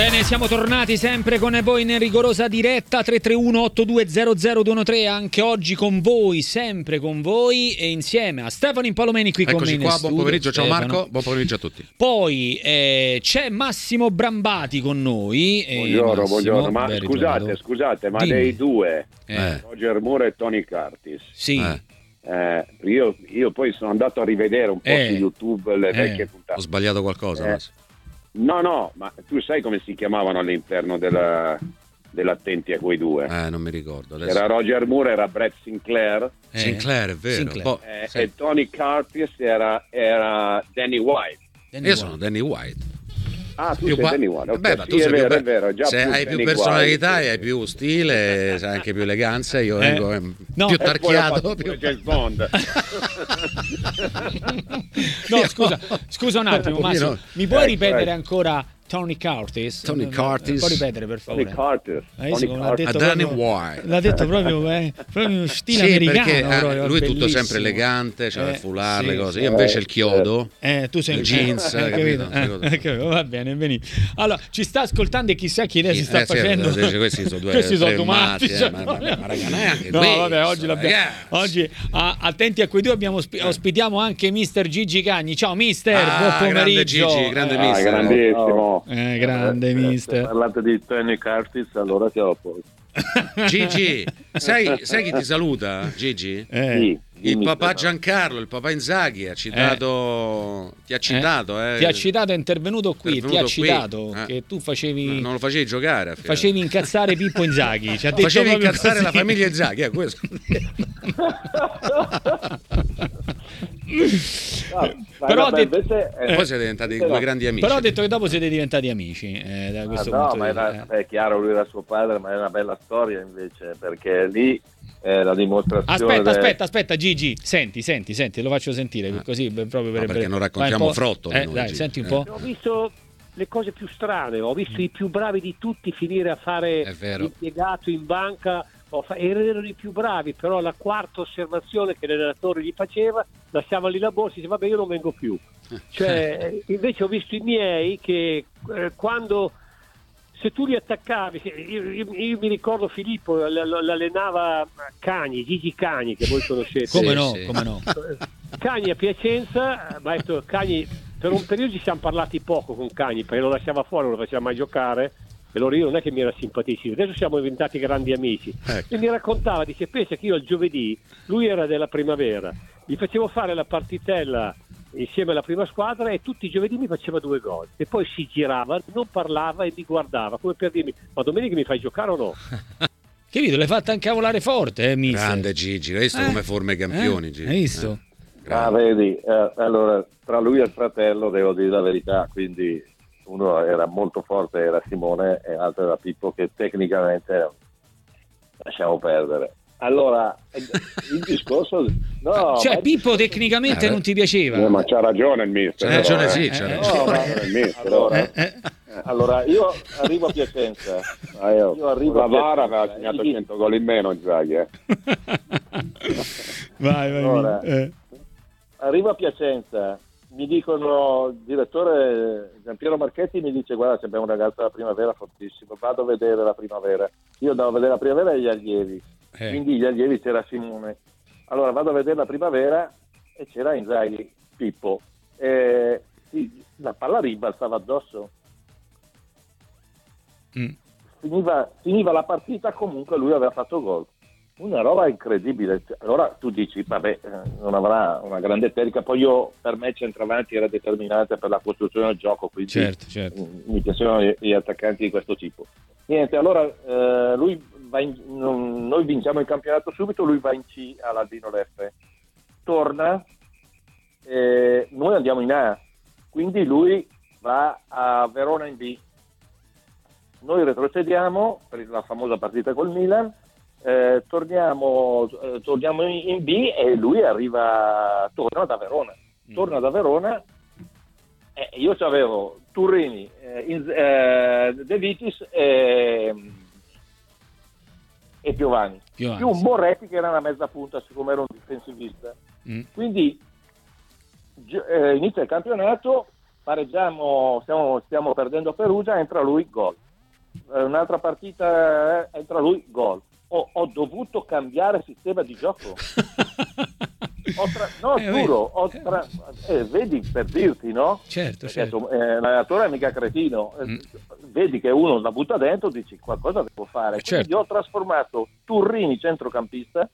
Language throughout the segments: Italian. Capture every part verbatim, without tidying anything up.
Bene, siamo tornati sempre con voi in rigorosa diretta. Tre tre uno otto due zero zero due uno tre, anche oggi con voi, sempre con voi e insieme a Stefano Impalomeni qui Eccoci con me qua, in buon studio. pomeriggio, ciao Stefano. Marco, buon pomeriggio a tutti. Poi eh, c'è Massimo Brambati con noi. E Buongiorno, Massimo, buongiorno, ma ben scusate, ritrovato. scusate, ma Dimmi. dei due, Eh. Roger Moore e Tony Curtis, Sì. Eh. eh, io, io poi sono andato a rivedere un po' Eh. su YouTube le Eh. vecchie Ho puntate. sbagliato qualcosa, Eh. Massimo? No, no, ma tu sai come si chiamavano all'interno della, dell'Attenti a quei due? Eh, non mi ricordo adesso. Era Roger Moore, era Brett Sinclair, Eh. Sinclair, è vero. Sinclair. Boh, eh, sì. e Tony Curtis era, era Danny White. Danny Io White. sono Danny White. Ah, tu Più sei pa- Danny White. ok, Beh, ma sì, tu è sei vero, più, è vero, già se più hai più Danny personalità White. e hai più stile, sai anche più eleganza, io Eh. vengo eh, No. più E E poi ha tarchiato. fatto Più... pure James Bond. No, scusa, scusa un attimo, Un pochino. Massimo. Mi puoi Ecco, ripetere ecco. ancora Tony Curtis? Tony Curtis. Puoi ripetere per favore? Tony Curtis. Hai Tony visto come l'ha Curtis. detto A Danny proprio- White. L'ha detto proprio, eh, proprio uno stile Sì, americano. perché eh, proprio, lui è tutto bellissimo. sempre elegante, c'ha Eh, il foulard, sì. le cose. Io invece il chiodo. Eh, tu sei Le un jeans, eh, hai capito? capito? Eh, eh, capito? Va bene, benissimo. Allora, ci sta ascoltando e chissà chi adesso Sì, sta eh, sì, facendo. dice, questi sono due Questi sono tre automatici. matti, eh, ma- ma- ma raga, neanche no, questo, vabbè, oggi l'abbiamo. ragazzi. Oggi a- attenti a quei due abbiamo ospi- ospitiamo anche mister Gigi Cagni. Ciao mister, Ah, buon grande pomeriggio. Gigi, grande Eh, Ah, mister. grandissimo. eh, grande Eh, mister. Se parlate di Tony Curtis, allora siamo a posto. Gigi, sai, sai chi ti saluta, Gigi? Eh, Sì, Il dimmi, papà Stefano. Giancarlo, il papà Inzaghi ha citato, ti ha citato, eh. Ti ha citato, è intervenuto qui, ti ha Intervenuto qui. citato Eh. che tu facevi Non lo facevi giocare. a fianco. facevi incazzare Pippo Inzaghi. Ci ha detto Facevi proprio incazzare così. la famiglia Inzaghi, eh, questo. No, ma Però ha vabbè, detto- invece, eh, Poi siete diventati invece due no. grandi amici. Però ha detto che dopo siete diventati amici eh, da Ah, questo no, punto ma di era, vista. beh, è chiaro, lui era suo padre, ma è una bella storia invece, perché lì è la dimostrazione. Aspetta, del- aspetta, aspetta, Gigi, senti, senti, senti, lo faccio sentire Ah. così beh, proprio per No, perché per- non vai raccontiamo un po'. frottoli Eh, noi, dai, Gigi. senti un Eh. po'. Ho visto le cose più strane, ho visto i più bravi di tutti finire a fare È vero. l'impiegato in banca, ho fa- erano i più bravi, però la quarta osservazione che l'allenatore gli faceva, lasciava lì la borsa e diceva vabbè io non vengo più. Cioè, eh, invece ho visto i miei che eh, quando se tu li attaccavi, se- io, io- io mi ricordo Filippo l- l- l'allenava Cagni, Gigi Cagni che voi conoscete. Come Sì, no, sì. come no. Cagni a Piacenza, maestro Cagni, per un periodo ci siamo parlati poco con Cagni perché lo lasciava fuori, non lo faceva mai giocare e allora io non è che mi era simpaticissimo, adesso siamo diventati grandi amici. Ecco. E mi raccontava, dice, pensa che io il giovedì, lui era della primavera, gli facevo fare la partitella insieme alla prima squadra e tutti i giovedì mi faceva due gol e poi si girava, non parlava e mi guardava come per dirmi ma domenica mi fai giocare o no? Che video, l'hai fatta incavolare forte, eh, mister. Grande Gigi, hai visto Eh? come forma i campioni, Eh? Gigi? Hai visto? Eh, Ah, grande. vedi, eh, allora, tra lui e il fratello devo dire la verità, quindi uno era molto forte, era Simone, e l'altro era Pippo, che tecnicamente lasciamo perdere. Allora, il discorso... No, Cioè, ma- Pippo tecnicamente Eh, non ti piaceva. Eh, ma c'ha ragione il mister. C'ha ragione, però, sì, eh. c'ha eh, ragione. no, ma- C'ha ragione il mister, allora, Eh, eh. allora, io arrivo a Piacenza. Ah, io- Io arrivo la a Vara Piacenza, aveva segnato gli- cento gol in meno Inzaghi, eh. Vai, vai. Allora, eh. Arrivo a Piacenza, mi dicono, il direttore Giampiero Marchetti mi dice guarda c'è abbiamo un ragazzo della primavera fortissimo, vado a vedere la primavera. Io andavo a vedere la primavera e gli allievi, Eh. quindi gli allievi c'era Simone. Allora vado a vedere la primavera e c'era Inzaghi, Pippo. E, sì, la palla ribalzava addosso. Mm. Finiva, finiva la partita, comunque lui aveva fatto gol. Una roba incredibile. Allora tu dici, vabbè, eh, non avrà una grande tecnica. Poi io, per me, centravanti era determinante per la costruzione del gioco, quindi Certo, certo. mm, mi piacevano gli, gli attaccanti di questo tipo. Niente, allora eh, lui va in- non- noi vinciamo il campionato subito, lui va in C all'Aldino Leffe. Torna, eh, noi andiamo in A, quindi lui va a Verona in B. Noi retrocediamo per la famosa partita col Milan, eh, torniamo, eh, torniamo in, in B e lui arriva, torna da Verona. Torna da Verona e io avevo Turrini, eh, in- eh, De Vitis e, e Piovani. Piovani, Più un sì. Borretti che era una mezza punta, siccome era un difensivista. Mm. Quindi gi- eh, inizia il campionato, pareggiamo, stiamo, stiamo perdendo a Perugia, entra lui, gol. Eh, un'altra partita, eh, entra lui, gol. Ho, ho dovuto cambiare sistema di gioco. Ho tra... No, Eh, giuro, ho tra... eh, vedi, per dirti, no? Certo, Perché, certo. insomma, eh, l'allenatore è mica cretino. Eh, Mm. Vedi che uno la butta dentro, dici qualcosa devo fare. Eh, Quindi certo. ho trasformato Turrini centrocampista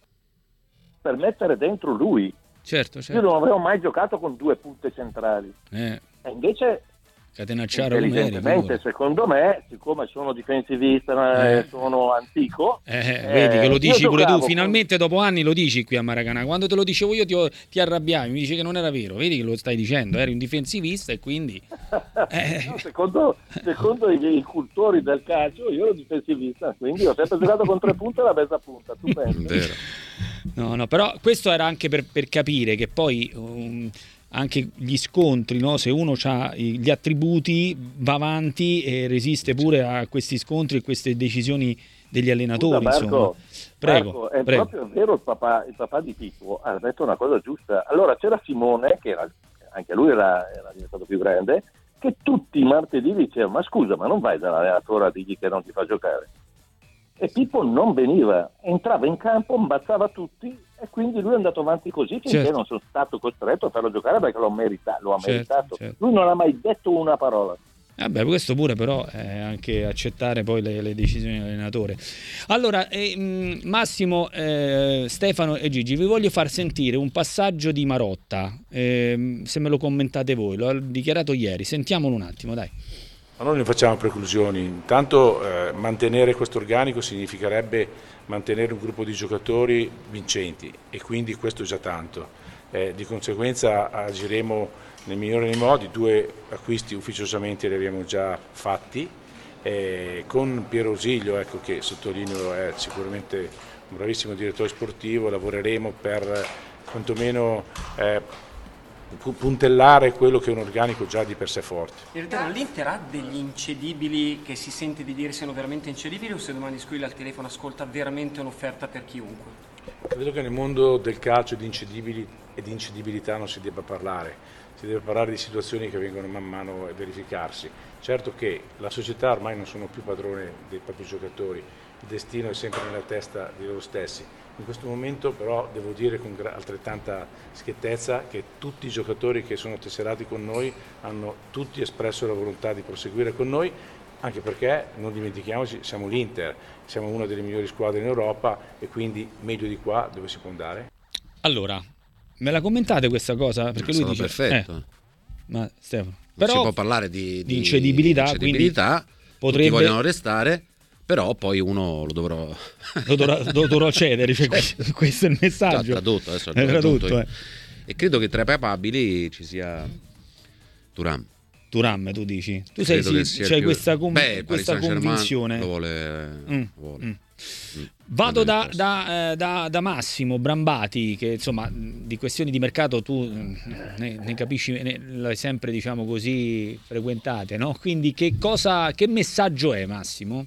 per mettere dentro lui. Certo, Io certo. non avevo mai giocato con due punte centrali. Eh, E invece, Catenacciaro Romeri, intelligentemente, figurati. secondo me, siccome sono difensivista, Eh. eh, sono antico, Eh, eh, vedi che lo io dici pure tu, giocavo finalmente dopo anni lo dici qui a Maracanã. Quando te lo dicevo io ti, ti arrabbiavi, mi dici che non era vero, vedi che lo stai dicendo, eri un difensivista e quindi... Eh. No, secondo, secondo i, i cultori del calcio, io ero difensivista, quindi ho sempre giocato con tre punte e la mezza punta. Tu pensi? Vero. No, no, però questo era anche per, per capire che poi um, anche gli scontri, no? Se uno ha gli attributi va avanti e resiste pure a questi scontri e queste decisioni degli allenatori. Scusa, Marco, insomma. Prego, Marco, è prego. proprio vero, il papà, il papà di Pippo ha detto una cosa giusta. Allora c'era Simone, che era, anche lui era, era diventato più grande, che tutti i martedì diceva: ma scusa, ma non vai dall'allenatore a dirgli che non ti fa giocare? E Pippo non veniva, entrava in campo, imbazzava tutti e quindi lui è andato avanti così finché Certo. non sono stato costretto a farlo giocare perché l'ho merita- lo ha Certo, meritato. certo. Lui non ha mai detto una parola. Vabbè, questo pure però è anche accettare poi le, le decisioni dell'allenatore. Allora, eh, mh, Massimo, eh, Stefano e Gigi, vi voglio far sentire un passaggio di Marotta, eh, se me lo commentate voi, lo ha dichiarato ieri, sentiamolo un attimo, dai. Ma noi non facciamo preclusioni, intanto eh, mantenere questo organico significherebbe mantenere un gruppo di giocatori vincenti e quindi questo è già tanto. Eh, di conseguenza agiremo nel migliore dei modi, due acquisti ufficiosamente li abbiamo già fatti, eh, con Piero Ausilio, ecco, che sottolineo è sicuramente un bravissimo direttore sportivo, lavoreremo per quantomeno eh, puntellare quello che è un organico già di per sé forte. Direttore, l'Inter ha degli incedibili che si sente di dire siano veramente incedibili, o se domani squilla al telefono ascolta veramente un'offerta per chiunque? Credo che nel mondo del calcio di incedibili e di incedibilità non si debba parlare, si deve parlare di situazioni che vengono man mano a verificarsi. Certo che la società ormai non sono più padrone dei propri giocatori, il destino è sempre nella testa di loro stessi. In questo momento però devo dire con altrettanta schiettezza che tutti i giocatori che sono tesserati con noi hanno tutti espresso la volontà di proseguire con noi, anche perché, non dimentichiamoci, siamo l'Inter, siamo una delle migliori squadre in Europa e quindi meglio di qua dove si può andare? Allora, me la commentate questa cosa? Perché È lui stato dice... perfetto. eh, ma Stefano, Non però si può parlare di, di incedibilità, incedibilità, quindi potrebbe- tutti vogliono restare, però poi uno lo dovrò... lo dovrò, lo dovrò cedere, cioè, questo, questo è il Già messaggio. tradotto, adesso È tradotto tradotto, io. eh. E credo che tra i papabili ci sia Thuram. Turam, tu dici? Tu sei, Credo che sì, sia c'hai più- questa, con- Beh, Paris questa Saint-Germain convinzione. lo vuole, Mm, vuole. mm. Mm. Vado Quello da, è il da, eh, da- da Massimo Brambati, che insomma di questioni di mercato tu ne, ne capisci, ne, l'hai sempre, diciamo così, frequentate, no? Quindi che cosa, che messaggio è, Massimo?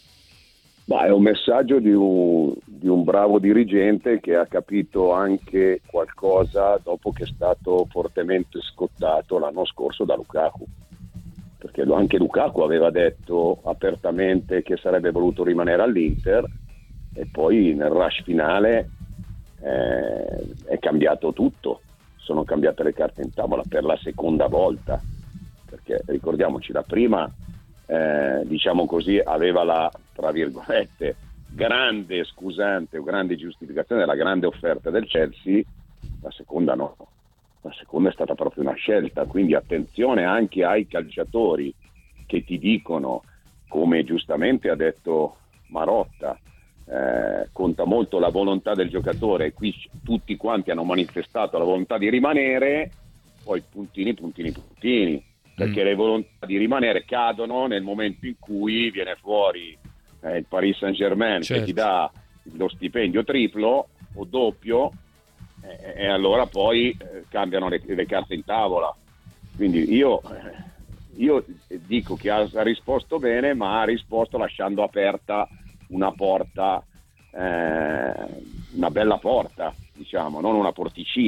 Ma è un messaggio di un, di un bravo dirigente che ha capito anche qualcosa dopo che è stato fortemente scottato l'anno scorso da Lukaku, perché lo- anche Lukaku aveva detto apertamente che sarebbe voluto rimanere all'Inter e poi nel rush finale eh, è cambiato tutto, sono cambiate le carte in tavola per la seconda volta, perché ricordiamoci, la prima eh, diciamo così aveva la, tra virgolette, grande scusante o grande giustificazione della grande offerta del Chelsea, la seconda no, la seconda è stata proprio una scelta, quindi attenzione anche ai calciatori che ti dicono, come giustamente ha detto Marotta, eh, conta molto la volontà del giocatore, e qui tutti quanti hanno manifestato la volontà di rimanere, poi puntini, puntini, puntini, perché Mm. le volontà di rimanere cadono nel momento in cui viene fuori eh, il Paris Saint-Germain, Certo. che ti dà lo stipendio triplo o doppio, e, e allora poi eh, cambiano le, le carte in tavola. Quindi io, eh, io dico che ha, ha risposto bene, ma ha risposto lasciando aperta una porta, eh, una bella porta, diciamo, non una porticina,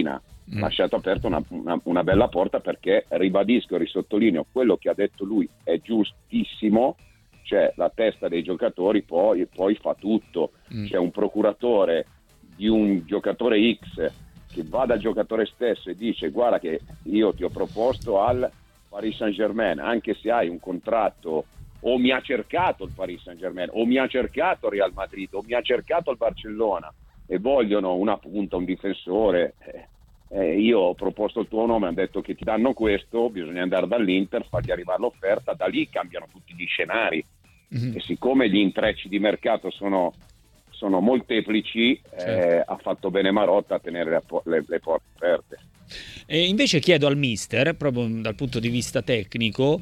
mm. lasciato aperta una, una, una bella porta, perché ribadisco e risottolineo quello che ha detto lui è giustissimo, cioè la testa dei giocatori poi, poi fa tutto, mm. c'è un procuratore di un giocatore X che va dal giocatore stesso e dice: guarda che io ti ho proposto al Paris Saint-Germain, anche se hai un contratto, o mi ha cercato il Paris Saint-Germain, o mi ha cercato il Real Madrid, o mi ha cercato il Barcellona e vogliono una punta, un difensore, eh, eh, io ho proposto il tuo nome, hanno detto che ti danno questo, bisogna andare dall'Inter, fargli arrivare l'offerta, da lì cambiano tutti gli scenari. Mm-hmm. E siccome gli intrecci di mercato sono sono molteplici, certo. eh, ha fatto bene Marotta a tenere le, le, le porte aperte. E invece chiedo al mister, proprio dal punto di vista tecnico,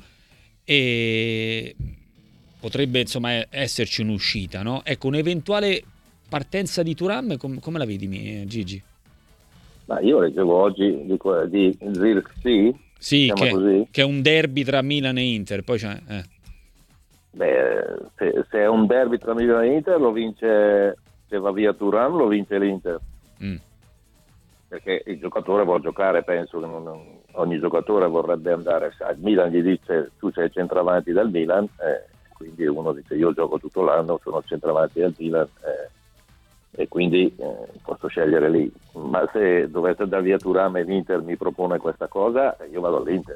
e potrebbe insomma esserci un'uscita, no? Ecco, un'eventuale partenza di Thuram, com- come la vedi, Gigi? Ma io leggevo oggi di, di Zirkzee, sì, che, così. che è un derby tra Milan e Inter, poi c'è... Eh. Beh, se, se è un derby tra Milan e Inter lo vince, se va via Thuram lo vince l'Inter, mm. perché il giocatore vuole giocare, penso che non, non, ogni giocatore vorrebbe andare, il Milan gli dice tu sei il centravanti del Milan, eh, quindi uno dice io gioco tutto l'anno, sono il centravanti del Milan, eh, e quindi eh, posso scegliere lì, ma se dovesse andare via Thuram e l'Inter mi propone questa cosa, io vado all'Inter.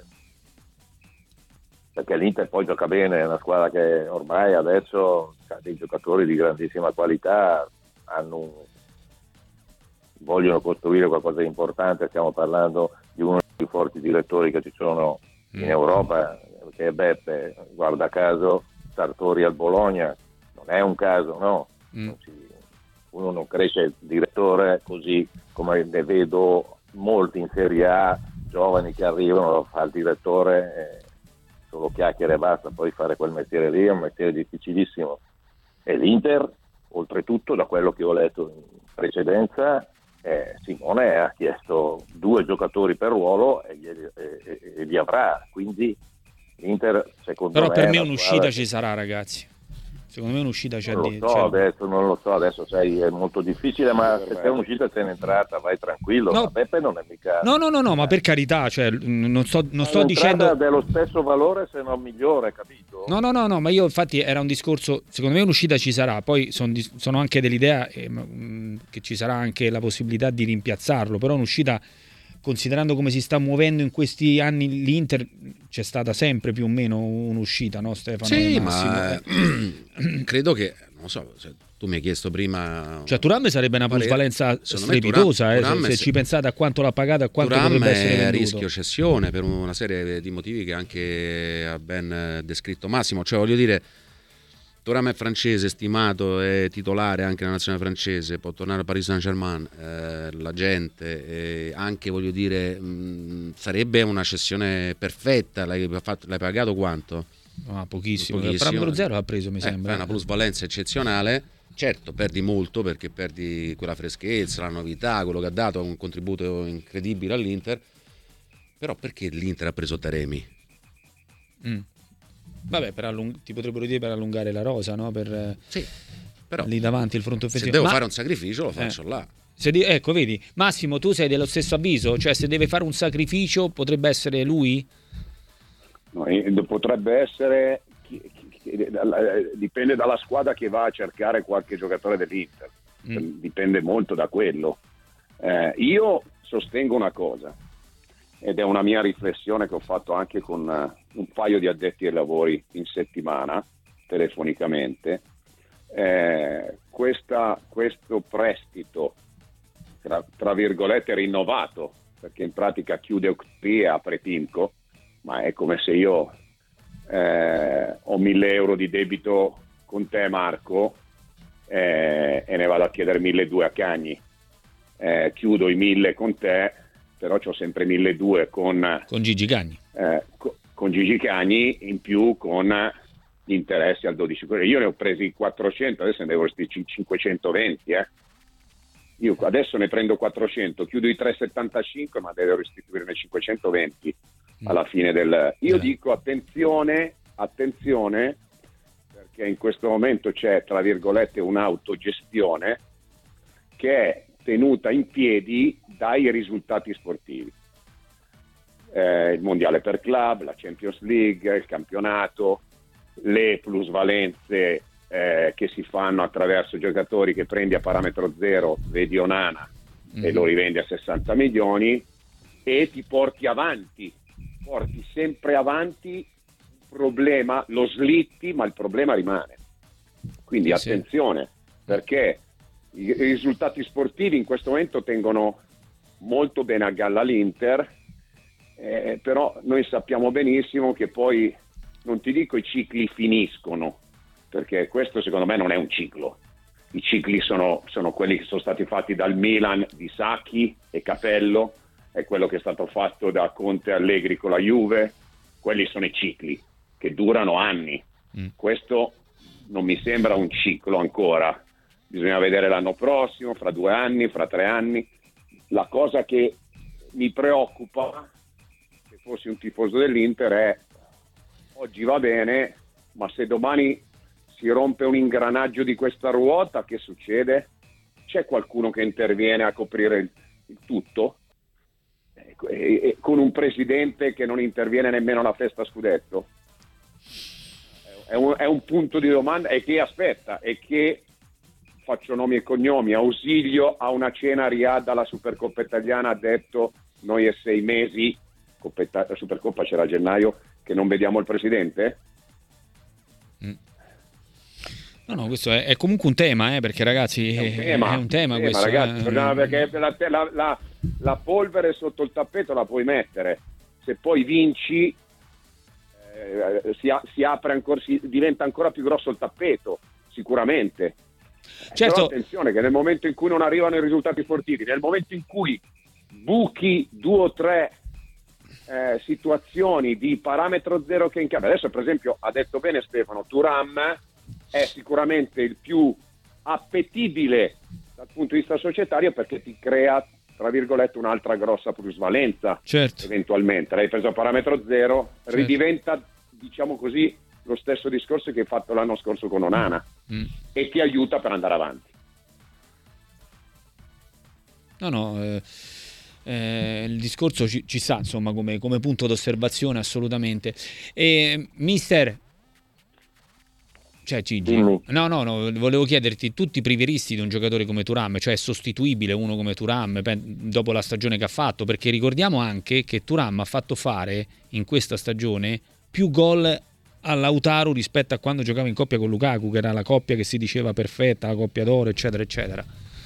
Perché l'Inter poi gioca bene, è una squadra che ormai adesso ha dei giocatori di grandissima qualità, hanno un... vogliono costruire qualcosa di importante, stiamo parlando di uno dei più forti direttori che ci sono in Europa, che è Beppe, guarda caso Sartori al Bologna, non è un caso, no, mm. non si... uno non cresce direttore così come ne vedo molti in Serie A, giovani che arrivano, lo fa il direttore... Eh, solo chiacchiere e basta, poi fare quel mestiere lì è un mestiere difficilissimo. E l'Inter, oltretutto, da quello che ho letto in precedenza, eh, Simone ha chiesto due giocatori per ruolo e, e, e, e li avrà, quindi l'Inter secondo Però me... Però per me un'uscita ci sarà, ragazzi. Secondo me un'uscita c'è. Non lo so, adesso non lo so, adesso sai, è molto difficile, ma se c'è un'uscita c'è un'entrata, vai tranquillo. No. Ma Beppe non è mica. No, no, no, no, ma per carità, cioè, non sto, non sto dicendo. Dello stesso valore, se non migliore, capito? No, no, no, no, ma io infatti era un discorso. Secondo me un'uscita ci sarà, poi son, sono anche dell'idea eh, che ci sarà anche la possibilità di rimpiazzarlo, però un'uscita. Considerando come si sta muovendo in questi anni l'Inter, c'è stata sempre più o meno un'uscita, no Stefano? Sì, ma credo che, non so, cioè, tu mi hai chiesto prima... Cioè Thuram sarebbe una plusvalenza strepitosa, Thuram, eh, Thuram se, se ci pensate a quanto l'ha pagata, a quanto Thuram potrebbe essere venduto. È a rischio cessione per una serie di motivi che anche ha ben descritto Massimo, cioè voglio dire... Thuram è francese, stimato, è titolare anche nella nazionale francese, può tornare a Paris Saint-Germain, eh, la gente, eh, anche voglio dire, mh, sarebbe una cessione perfetta, l'hai, fatto, l'hai pagato quanto? Ah, pochissimo, pochissimo. Però zero ha preso mi eh, sembra. È una plusvalenza eccezionale, certo perdi molto perché perdi quella freschezza, la novità, quello che ha dato un contributo incredibile all'Inter, però perché l'Inter ha preso Taremi? Mm. Vabbè, per allung- ti potrebbero dire per allungare la rosa, no? Per sì, però lì davanti il fronte offensivo. Se devo Ma... fare un sacrificio lo faccio eh. là. Se di- ecco, vedi, Massimo, tu sei dello stesso avviso? Cioè, se deve fare un sacrificio, potrebbe essere lui? No, potrebbe essere... Chi, chi, chi, dipende dalla squadra che va a cercare qualche giocatore dell'Inter. Mm. Dipende molto da quello. Eh, io sostengo una cosa, ed è una mia riflessione che ho fatto anche con uh, un paio di addetti ai lavori in settimana, telefonicamente. Eh, questa, questo prestito, tra, tra virgolette, rinnovato, perché in pratica chiude Octi e apre Timco, ma è come se io eh, ho mille euro di debito con te, Marco, eh, e ne vado a chiedere milleduecento a Cagni. Eh, chiudo i mille con te, però c'ho sempre milleduecento con, con Gigi Cagni eh, co- con Gigi Cagni in più con gli interessi al dodici per cento. Io ne ho presi quattrocento, adesso ne devo restituire cinquecentoventi, eh. Io adesso ne prendo quattrocento, chiudo i trecentosettantacinque, ma devo restituirne cinquecentoventi alla fine del... Io eh. dico attenzione, attenzione, perché in questo momento c'è, tra virgolette, un'autogestione che è tenuta in piedi dai risultati sportivi. Eh, il mondiale per club, la Champions League, il campionato, le plusvalenze eh, che si fanno attraverso giocatori che prendi a parametro zero, vedi Onana, mm-hmm. e lo rivendi a sessanta milioni, e ti porti avanti, porti sempre avanti il problema, lo slitti, ma il problema rimane. Quindi sì, attenzione, sì. perché i, i risultati sportivi in questo momento tengono molto bene a galla l'Inter, eh, però noi sappiamo benissimo che poi, non ti dico i cicli finiscono, perché questo secondo me non è un ciclo. I cicli sono, sono quelli che sono stati fatti dal Milan di Sacchi e Capello, è quello che è stato fatto da Conte e Allegri con la Juve. Quelli sono i cicli che durano anni. Mm. Questo non mi sembra un ciclo ancora. Bisogna vedere l'anno prossimo, fra due anni, fra tre anni. La cosa che mi preoccupa, se fossi un tifoso dell'Inter, è: oggi va bene, ma se domani si rompe un ingranaggio di questa ruota, che succede? C'è qualcuno che interviene a coprire il, il tutto? E, e, e con un presidente che non interviene nemmeno alla festa scudetto? È un, è un punto di domanda. E che aspetta? E che, faccio nomi e cognomi, Ausilio a una cena a Riyadh alla Supercoppa italiana ha detto: noi è sei mesi, Coppa, la Supercoppa c'era a gennaio, che non vediamo il presidente? Mm. No, no, questo è, è comunque un tema, eh, perché ragazzi, è un tema, è un tema, tema questo, ragazzi, eh. perché la, la, la, la polvere sotto il tappeto la puoi mettere, se poi vinci eh, si, si apre ancora, si diventa ancora più grosso il tappeto, sicuramente. Certo. Però attenzione che nel momento in cui non arrivano i risultati sportivi, nel momento in cui buchi due o tre eh, situazioni di parametro zero che in cambio, adesso per esempio ha detto bene Stefano, Thuram è sicuramente il più appetibile dal punto di vista societario, perché ti crea, tra virgolette, un'altra grossa plusvalenza, certo. eventualmente. L'hai preso a parametro zero, certo. ridiventa, diciamo così, lo stesso discorso che hai fatto l'anno scorso con Onana, mm. e ti aiuta per andare avanti. No, no, eh, eh, il discorso ci, ci sta, insomma, come, come punto d'osservazione, assolutamente. E, mister, cioè Gigi, no, no, no, volevo chiederti, tu ti preferisti di un giocatore come Thuram, cioè è sostituibile uno come Thuram dopo la stagione che ha fatto? Perché ricordiamo anche che Thuram ha fatto fare in questa stagione più gol a Lautaro rispetto a quando giocava in coppia con Lukaku, che era la coppia che si diceva perfetta, la coppia d'oro, eccetera, eccetera.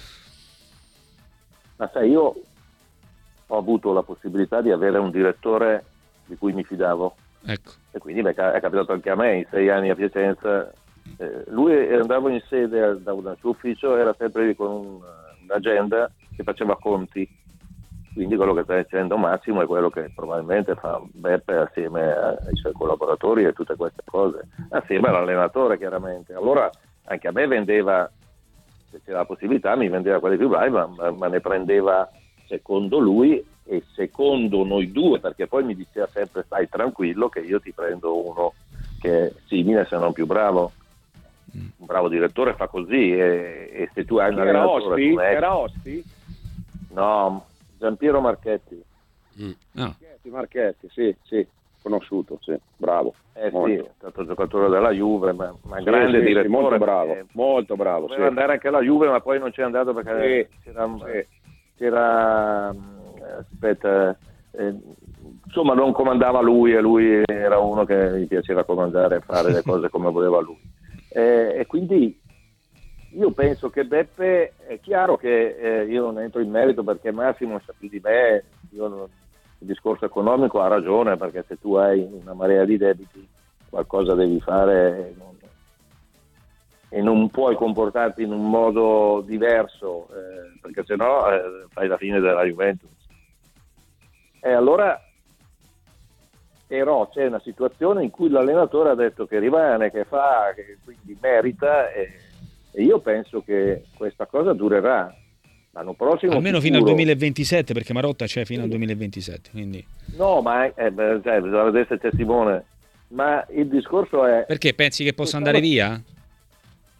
Ma sai, io ho avuto la possibilità di avere un direttore di cui mi fidavo, ecco. E quindi è capitato anche a me in sei anni a Piacenza. Eh, lui andava in sede da un suo ufficio, era sempre con un, un'agenda che faceva conti, quindi quello che sta dicendo Massimo è quello che probabilmente fa Beppe assieme ai suoi collaboratori e tutte queste cose, assieme all'allenatore chiaramente. Allora anche a me vendeva, se c'era la possibilità, mi vendeva quelli più bravi, ma, ma ne prendeva secondo lui e secondo noi due, perché poi mi diceva sempre: stai tranquillo che io ti prendo uno che è simile se non più bravo. Un bravo direttore fa così, e, e se tu hai un era allenatore Osti? come... Era Osti? No, Giampiero Marchetti. Mm. No. Marchetti, Marchetti, sì, sì, conosciuto, sì, bravo. Eh molto. sì, è stato giocatore della Juve, ma, ma sì, grande sì, direttore. Sì, molto bravo, eh, molto bravo. Doveva sì. andare anche alla Juve, ma poi non c'è andato perché sì, c'era, sì. c'era aspetta, eh, insomma non comandava lui, e lui era uno che gli piaceva comandare e fare le cose come voleva lui. Eh, e quindi io penso che Beppe, è chiaro che eh, io non entro in merito perché Massimo sa più di me, io non, il discorso economico ha ragione, perché se tu hai una marea di debiti qualcosa devi fare e non, e non puoi comportarti in un modo diverso, eh, perché sennò eh, fai la fine della Juventus. E allora però c'è una situazione in cui l'allenatore ha detto che rimane, che fa, che quindi merita, e, e io penso che questa cosa durerà l'anno prossimo, almeno sicuro. Fino al duemilaventisette, perché Marotta c'è fino al duemilaventisette, quindi... no, ma eh, beh, cioè, bisogna vedere se c'è Simone, ma il discorso è... Perché pensi che possa andare via?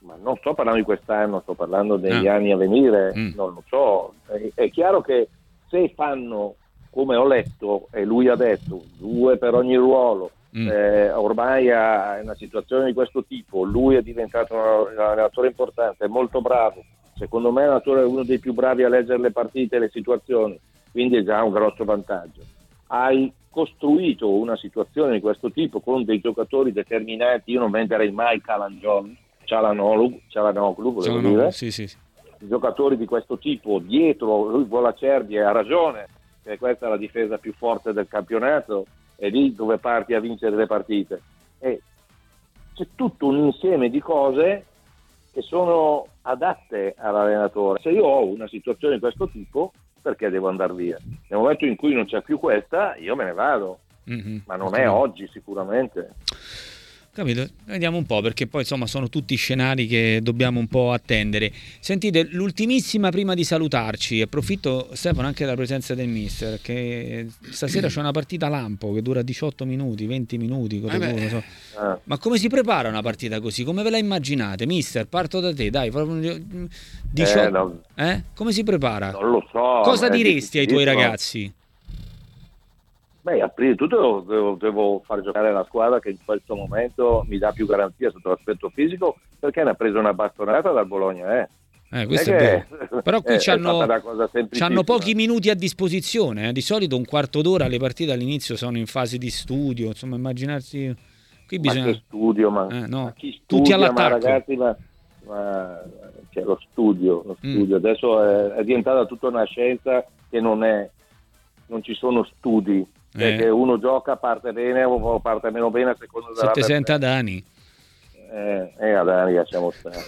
ma non sto parlando di quest'anno, sto parlando degli Ah. anni a venire, Mm. non lo so. È, è chiaro che se fanno, come ho letto e lui ha detto, due per ogni ruolo, Mm. eh, ormai è una situazione di questo tipo, lui è diventato un un allenatore importante, è molto bravo, secondo me è un allenatore, uno dei più bravi a leggere le partite e le situazioni, quindi è già un grosso vantaggio. Hai costruito una situazione di questo tipo con dei giocatori determinati, io non venderei mai Calan John, Cialanoglu, Cialanoglu volevo Sono- dire, sì, sì, sì. giocatori di questo tipo dietro, lui vuole Acerbi e ha ragione, che questa è la difesa più forte del campionato, è lì dove parti a vincere le partite. E c'è tutto un insieme di cose che sono adatte all'allenatore. Se io ho una situazione di questo tipo, perché devo andare via? Nel momento in cui non c'è più questa, io me ne vado, Mhm. ma non Ho è capito. oggi sicuramente. Capito? Vediamo un po', perché poi insomma sono tutti scenari che dobbiamo un po' attendere. Sentite, l'ultimissima prima di salutarci, approfitto Stefano anche della presenza del mister, che stasera c'è una partita lampo che dura diciotto minuti, venti minuti, cosa Eh beh. tu, non so. Ah. Ma come si prepara una partita così? Come ve la immaginate? Mister, parto da te, dai, proprio diciotto... Eh, no, eh? Come si prepara? non lo so. Cosa ma è diresti ai tuoi difficilissimo. ragazzi? Beh, prima di tutto devo, devo far giocare la squadra che in questo momento mi dà più garanzia sotto l'aspetto fisico, perché ne ha preso una bastonata dal Bologna, eh. Eh, questo Non è è vero. che- Però qui è- è c'hanno, stata una cosa semplicissima. c'hanno pochi minuti a disposizione. eh. Di solito un quarto d'ora le partite all'inizio sono in fase di studio. Insomma, immaginarsi. Qui Ma bisogna. che studio, ma, Eh, no. ma chi Tutti studia, ma all'attacco. ragazzi, ma, ma c'è lo studio, lo Mm. studio. Adesso è, è diventata tutta una scienza che non è, non ci sono studi, perché Eh. uno gioca, parte bene o parte meno bene a seconda Se della te senta persona. Dani. Eh, eh, a Dani lasciamo stare.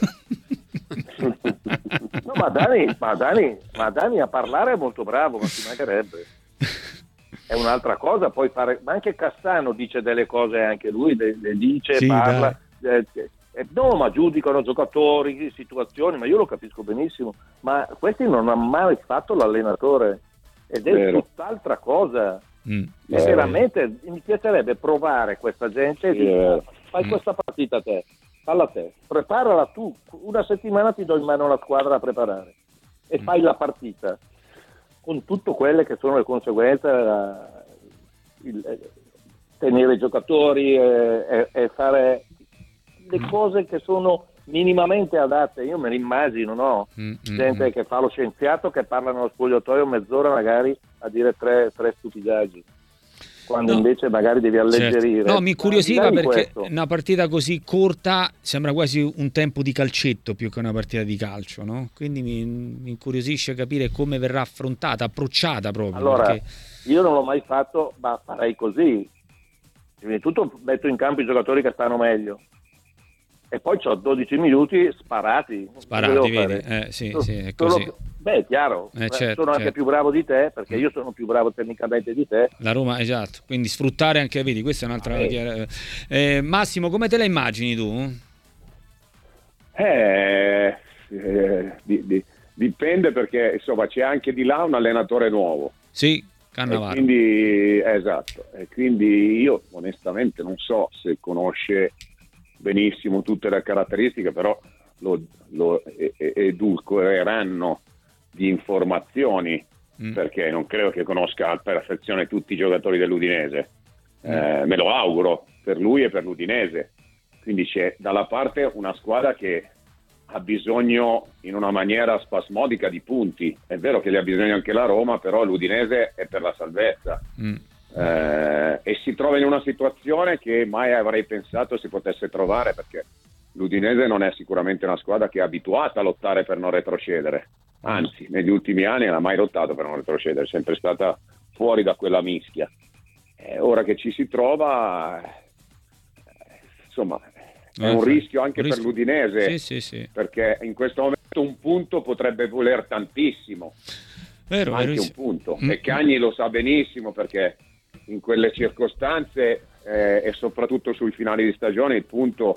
No, ma Dani, ma, Dani, ma Dani a parlare è molto bravo, ma ci mancherebbe. È un'altra cosa, poi fare, ma anche Cassano dice delle cose, anche lui le, le dice, Sì, parla. Eh, eh, no, ma giudicano giocatori, situazioni, ma io lo capisco benissimo. Ma questi non hanno mai fatto l'allenatore ed è Vero. tutt'altra cosa. Mm. E Eh. veramente mi piacerebbe provare questa gente e Sì, dire, eh. fai Mm. questa partita a te, falla a te, preparala tu, una settimana ti do in mano la squadra a preparare e Mm. fai la partita con tutte quelle che sono le conseguenze, la- il- eh, tenere i giocatori e, e- e fare le Mm. cose che sono minimamente adatte. Io me le immagino, no? Mm, mm, Gente mm. che fa lo scienziato, che parla nello spogliatoio mezz'ora magari a dire tre, tre stupidaggini, quando No. invece magari devi alleggerire. Certo. No, mi incuriosiva Ma al di là di perché questo, una partita così corta sembra quasi un tempo di calcetto più che una partita di calcio, no? Quindi mi, mi incuriosisce capire come verrà affrontata, approcciata proprio. allora, perché- io non l'ho mai fatto, ma farei così. Prima di tutto metto in campo i giocatori che stanno meglio. E poi ho dodici minuti sparati. Sparati, Cosa devo vedi? fare? Eh, sì, Solo- sì, è solo- così. Beh, è chiaro, Eh, eh, certo, sono anche certo. più bravo di te, perché io sono più bravo tecnicamente di te. La Roma, esatto, quindi sfruttare anche, vedi, questa è un'altra... Eh. chiara- Eh, Massimo, come te la immagini tu? Eh, eh, di- di- dipende perché insomma c'è anche di là un allenatore nuovo. Sì, E Cannavaro. quindi, esatto, e quindi io onestamente non so se conosce benissimo tutte le caratteristiche, però lo, lo e- e- edulcoreranno di informazioni, Mm. perché non credo che conosca a perfezione tutti i giocatori dell'Udinese. Mm. Eh, me lo auguro per lui e per l'Udinese. Quindi c'è dalla parte una squadra che ha bisogno in una maniera spasmodica di punti. È vero che li ha bisogno anche la Roma, però l'Udinese è per la salvezza. Mm. Eh, e si trova in una situazione che mai avrei pensato si potesse trovare, perché l'Udinese non è sicuramente una squadra che è abituata a lottare per non retrocedere, anzi negli ultimi anni non ha mai lottato per non retrocedere, è sempre stata fuori da quella mischia. Eh, ora che ci si trova, eh, insomma, è Eh, un sì. rischio anche Un per rischio. l'Udinese, Sì, sì, sì. perché in questo momento un punto potrebbe voler tantissimo, Vero, anche vero, un sì. punto. Mm. E Cagni lo sa benissimo, perché in quelle circostanze eh, e soprattutto sui finali di stagione il punto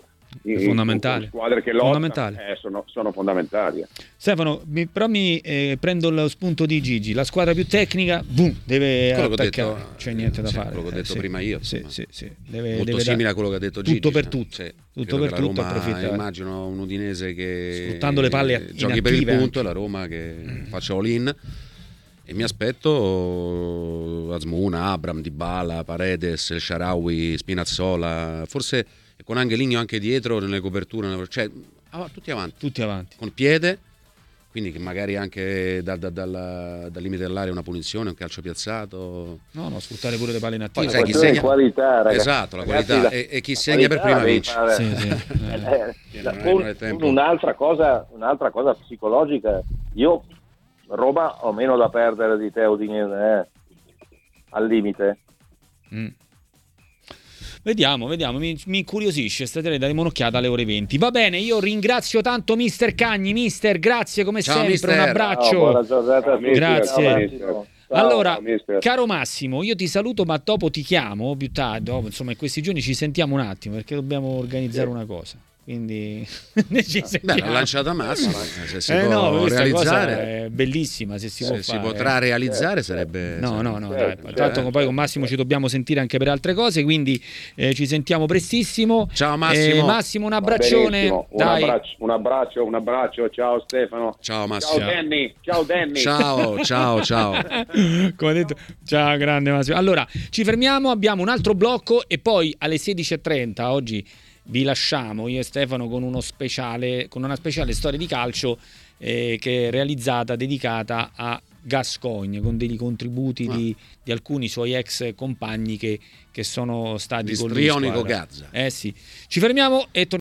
in, fondamentale. in squadre che lottano, fondamentale. Eh, sono, sono fondamentali. Stefano, mi, però mi eh, prendo lo spunto di Gigi, la squadra più tecnica, boom, deve quello attaccare, che ho detto, c'è niente da sì, fare. quello che ho detto eh, prima io, sì, sì, sì. Deve, molto deve simile da... a quello che ha detto Gigi. Tutto per tutto, Sì, tutto per che tutto, la Roma, approfittare. immagino un Udinese che sfruttando le palle eh, giochi per il punto anche. e la Roma che mm. faccia all-in. E mi aspetto Azmouna, Abram, Dybala, Paredes, El Shaarawy, Spinazzola, forse con Angeligno anche dietro nelle coperture, cioè tutti avanti, tutti avanti, col piede, quindi che magari anche da, da, dal, dal limite dell'area una punizione, un calcio piazzato. No, no, sfruttare pure le palle inattive. Poi sai chi segna, qualità, ragazzi. esatto, la ragazzi, qualità la, e, e chi segna per prima vince. Fare... Sì, sì. eh, eh, non è, un, non è tempo. un'altra cosa, un'altra cosa psicologica. Io Roma ho meno da perdere di te, Udinese, eh? Al limite. Mm. Vediamo, vediamo, mi, mi incuriosisce, stasera daremo un'occhiata alle ore venti. Va bene, io ringrazio tanto mister Cagni, mister, grazie come Ciao, sempre, mister. un abbraccio. Ciao, buona giornata a tutti. Grazie. Ciao, Massimo. Ciao. Allora, mister. caro Massimo, io ti saluto, ma dopo ti chiamo più tardi, dopo, insomma in questi giorni ci sentiamo un attimo perché dobbiamo organizzare una cosa. Quindi ci Beh, l'ha lanciata Massimo, se si eh può no, questa realizzare cosa è bellissima, se si se può si fare. potrà realizzare sarebbe no sarebbe... no no certo, dai. certo, Tra l'altro poi con Massimo ci dobbiamo sentire anche per altre cose, quindi eh, ci sentiamo prestissimo. Ciao Massimo. eh, Massimo un abbraccione, Un dai. abbraccio, un abbraccio, un abbraccio, ciao Stefano. Ciao Massimo. Ciao Danny, ciao Danny. Ciao, ciao, ciao. Come ha detto, ciao grande Massimo. Allora ci fermiamo, abbiamo un altro blocco e poi alle sedici e trenta oggi vi lasciamo io e Stefano con uno speciale, con una speciale storia di calcio eh, che è realizzata, dedicata a Gascoigne, con dei contributi ah. di, di alcuni suoi ex compagni che, che sono stati di con lui in Strionico squadra. Gazza. Eh sì, ci fermiamo e torniamo.